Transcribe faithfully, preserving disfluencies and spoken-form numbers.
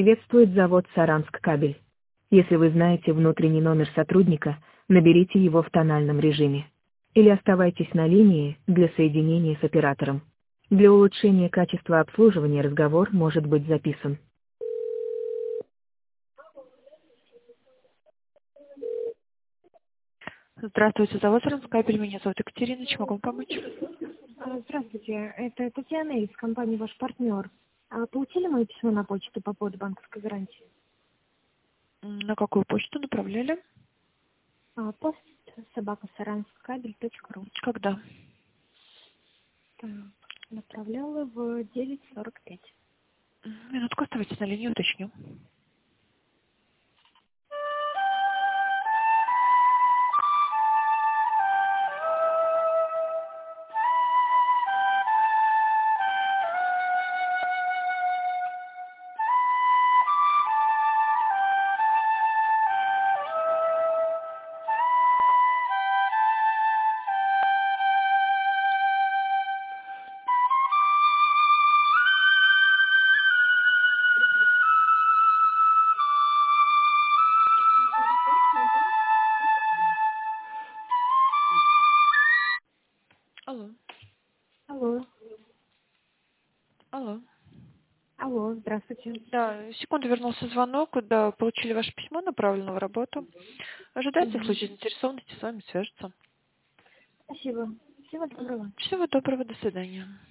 Приветствует завод «Саранск-кабель». Если вы знаете внутренний номер сотрудника, наберите его в тональном режиме. Или оставайтесь на линии для соединения с оператором. Для улучшения качества обслуживания разговор может быть записан. Здравствуйте, завод «Саранск-кабель». Меня зовут Екатерина. Чем могу вам помочь? А, Здравствуйте, это Татьяна из компании «Ваш партнер». А, Получили мое письмо на почту по поводу банковской гарантии? М, На какую почту направляли? А, Пост собака сарансккабель точка ру. Когда? Так, направляла в девять сорок пять. М, Минутку оставайтесь на линии, уточню. Алло. Алло, Алло. алло, здравствуйте. Да, секунду, вернулся звонок. Да, получили ваше письмо, направлено в работу. Ожидайте, в Мгм. случае заинтересованности с вами свяжется. Спасибо. Всего доброго. Всего доброго, до свидания.